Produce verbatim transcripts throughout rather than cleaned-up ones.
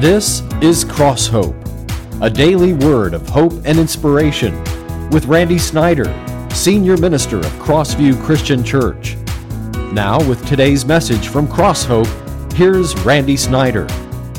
This is Cross Hope, a daily word of hope and inspiration with Randy Snyder, Senior Minister of Crossview Christian Church. Now with today's message from Cross Hope, here's Randy Snyder.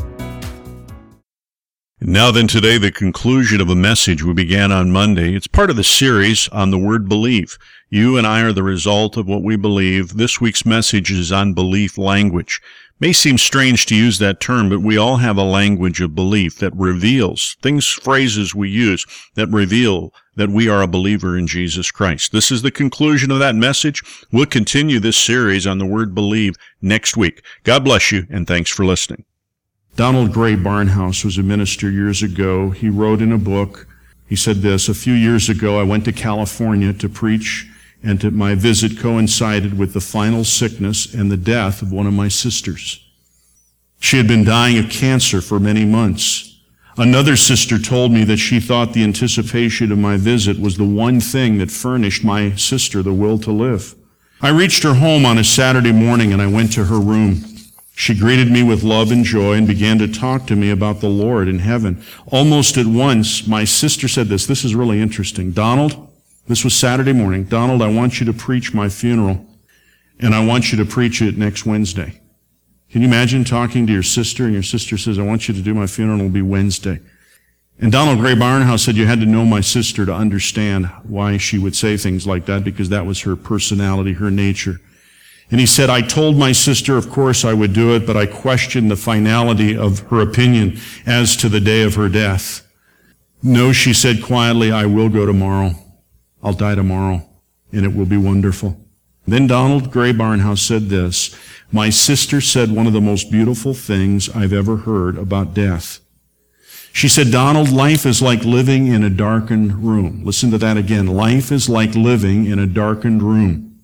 Now then, today, the conclusion of a message we began on Monday. It's part of the series on the word believe. You and I are the result of what we believe. This week's message is on belief language. May seem strange to use that term, but we all have a language of belief that reveals things, phrases we use that reveal that we are a believer in Jesus Christ. This is the conclusion of that message. We'll continue this series on the word believe next week. God bless you, and thanks for listening. Donald Gray Barnhouse was a minister years ago. He wrote in a book, he said this, "A few years ago I went to California to preach, and to my visit coincided with the final sickness and the death of one of my sisters. She had been dying of cancer for many months. Another sister told me that she thought the anticipation of my visit was the one thing that furnished my sister the will to live. I reached her home on a Saturday morning and I went to her room. She greeted me with love and joy and began to talk to me about the Lord in heaven. Almost at once, my sister said this, this is really interesting. Donald, this was Saturday morning, Donald, I want you to preach my funeral, and I want you to preach it next Wednesday. Can you imagine talking to your sister, and your sister says, I want you to do my funeral, it'll be Wednesday. And Donald Gray Barnhouse said you had to know my sister to understand why she would say things like that, because that was her personality, her nature. And he said, I told my sister, of course, I would do it, but I questioned the finality of her opinion as to the day of her death. No, she said quietly, I will go tomorrow. I'll die tomorrow, and it will be wonderful. Then Donald Gray Barnhouse said this, my sister said one of the most beautiful things I've ever heard about death. She said, Donald, life is like living in a darkened room. Listen to that again. Life is like living in a darkened room.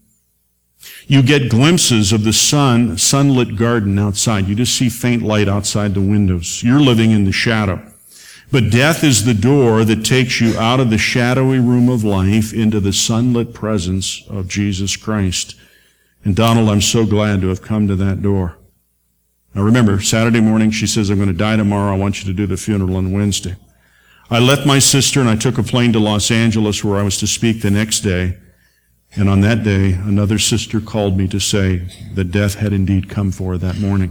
You get glimpses of the sun, sunlit garden outside. You just see faint light outside the windows. You're living in the shadow. But death is the door that takes you out of the shadowy room of life into the sunlit presence of Jesus Christ. And Donald, I'm so glad to have come to that door. Now remember, Saturday morning she says, I'm going to die tomorrow. I want you to do the funeral on Wednesday. I left my sister and I took a plane to Los Angeles where I was to speak the next day. And on that day, another sister called me to say that death had indeed come for her that morning.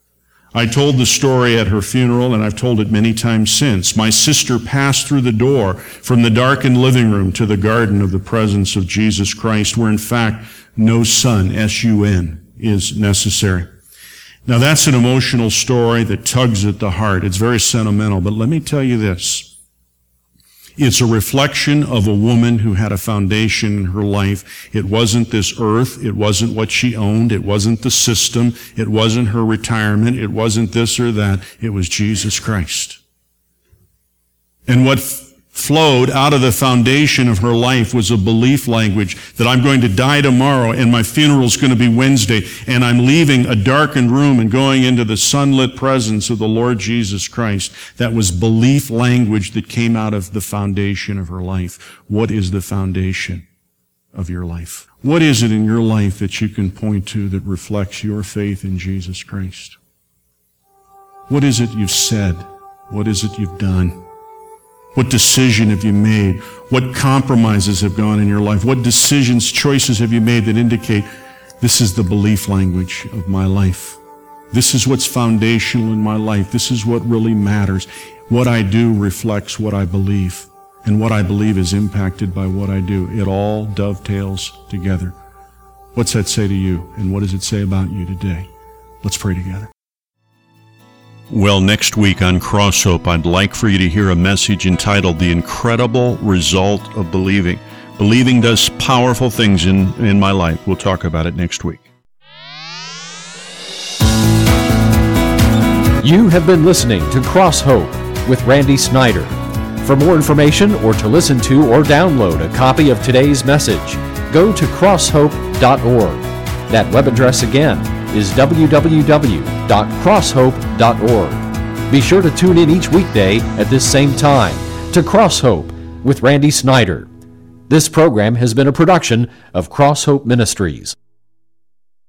I told the story at her funeral, and I've told it many times since. My sister passed through the door from the darkened living room to the garden of the presence of Jesus Christ, where in fact no sun, S U N, is necessary. Now that's an emotional story that tugs at the heart. It's very sentimental, but let me tell you this. It's a reflection of a woman who had a foundation in her life. It wasn't this earth. It wasn't what she owned. It wasn't the system. It wasn't her retirement. It wasn't this or that. It was Jesus Christ. And what f- flowed out of the foundation of her life was a belief language that I'm going to die tomorrow and my funeral's going to be Wednesday and I'm leaving a darkened room and going into the sunlit presence of the Lord Jesus Christ. That was belief language that came out of the foundation of her life. What is the foundation of your life? What is it in your life that you can point to that reflects your faith in Jesus Christ? What is it you've said? What is it you've done? What decision have you made? What compromises have gone in your life? What decisions, choices have you made that indicate this is the belief language of my life? This is what's foundational in my life. This is what really matters. What I do reflects what I believe, and what I believe is impacted by what I do. It all dovetails together. What's that say to you, and what does it say about you today? Let's pray together. Well, next week on Cross Hope, I'd like for you to hear a message entitled The Incredible Result of Believing. Believing does powerful things in, in my life. We'll talk about it next week. You have been listening to Cross Hope with Randy Snyder. For more information or to listen to or download a copy of today's message, go to cross hope dot org. That web address again is w w w dot cross hope dot org. Be sure to tune in each weekday at this same time to Cross Hope with Randy Snyder. This program has been a production of Cross Hope Ministries.